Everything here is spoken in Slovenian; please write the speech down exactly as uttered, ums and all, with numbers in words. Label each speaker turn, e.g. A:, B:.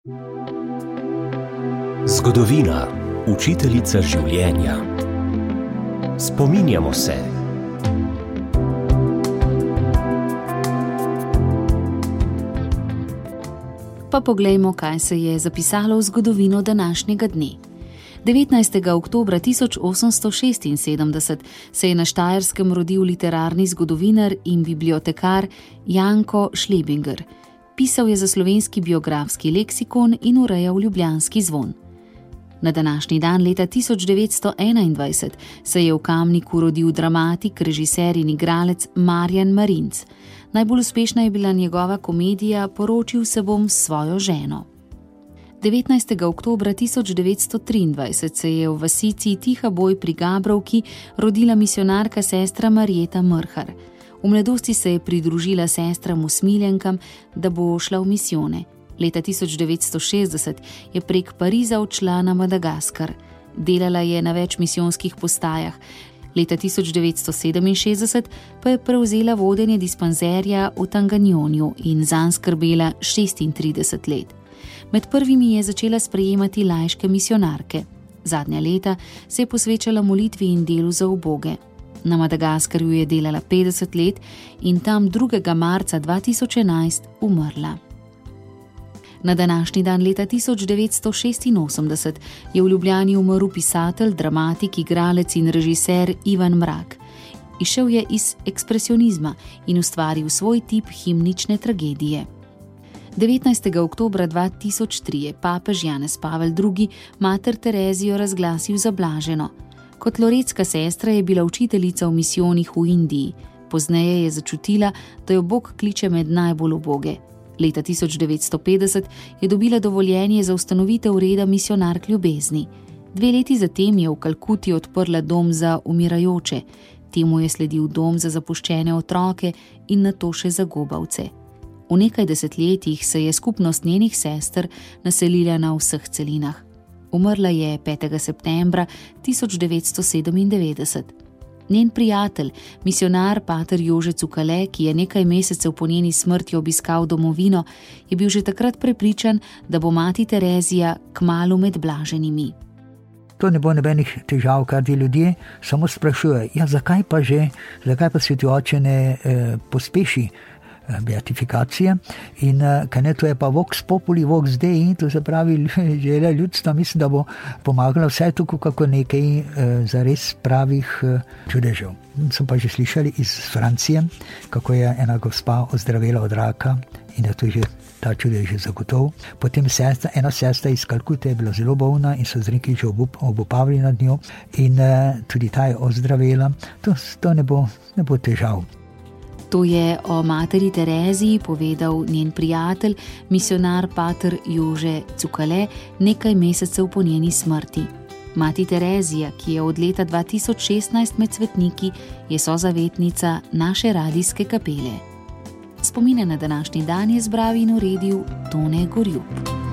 A: Zgodovina, učiteljica življenja. Spominjamo se.
B: Pa poglejmo, kaj se je zapisalo v zgodovino današnjega dne. devetnajstega oktobra tisoč osemsto šestinsedemdeset se je na Štajerskem rodil literarni zgodovinar in bibliotekar Janko Šlebinger. Pisal je za slovenski biografski leksikon in urejal ljubljanski zvon. Na današnji dan leta tisoč devetsto enaindvajset se je v Kamniku rodil dramatik, režiser in igralec Marjan Marinc. Najbolj uspešna je bila njegova komedija Poročil se bom s svojo ženo. devetnajstega oktobra tisoč devetsto triindvajset se je v vasici Tiha Boj pri Gabrovki rodila misijonarka sestra Marjeta Mrhar. V mladosti se je pridružila sestram usmiljenkam, da bo šla v misijone. Leta tisoč devetsto šestdeset je prek Pariza odšla na Madagaskar. Delala je na več misijonskih postajah. Leta tisoč devetsto sedeminšestdeset pa je prevzela vodenje dispanzerja v Tanganjonju in zanj skrbela šestintrideset let. Med prvimi je začela sprejemati laiške misijonarke. Zadnja leta se je posvečala molitvi in delu za uboge. Na Madagaskarju je delala petdeset let in tam drugega marca dva tisoč enajst umrla. Na današnji dan leta tisoč devetsto šestinosemdeset je v Ljubljani umrl pisatelj, dramatik, igralec in režiser Ivan Mrak. Izšel je iz ekspresionizma in ustvaril svoj tip himnične tragedije. devetnajstega oktobra dva tisoč tri je papež Janez Pavel drugi mater Terezijo razglasil za blaženo. Kot loretska sestra je bila učiteljica v misijonih v Indiji. Pozneje je začutila, da jo Bog kliče med najbolj uboge. Leta tisoč devetsto petdeset je dobila dovoljenje za ustanovitev reda misijonark ljubezni. Dve leti zatem je v Kalkuti odprla dom za umirajoče. Temu je sledil dom za zapuščene otroke in nato še za gobavce. V nekaj desetletjih se je skupnost njenih sester naselila na vseh celinah. Umrla je petega septembra tisoč devetsto sedemindevetdeset. Njen prijatelj, misijonar pater Jože Cukale, ki je nekaj mesecev po njeni smrti obiskal domovino, je bil že takrat prepričan, da bo mati Terezija kmalu med blaženimi.
C: To ne bo nobenih težav, kar ti ljudje samo sprašujejo, ja, zakaj pa že, zakaj pa Sveti oče ne eh, pospeši beatifikacije in kaj ne, to je pa vox populi, vox dei, to se pravi želja ljudstva, mislim, da bo pomagala vse tukaj kako nekaj eh, zares pravih eh, čudežev. Sem pa že slišali iz Francije, kako je ena gospa ozdravela od raka in da to je že ta čudež že zagotov. Potem sestra, ena sestra iz Kalkute je bila zelo bolna in so zdravniki že obup, obupavili nad njo in eh, tudi ta je ozdravela. To, to ne bo, ne bo težav.
B: To je o materi Tereziji povedal njen prijatelj, misijonar pater Jože Cukale, nekaj mesecev po njeni smrti. Mati Terezija, ki je od leta dva tisoč šestnajst med svetniki, je sozavetnica naše radijske kapele. Spomine na današnji dan je zbral in uredil Tone Gorjup.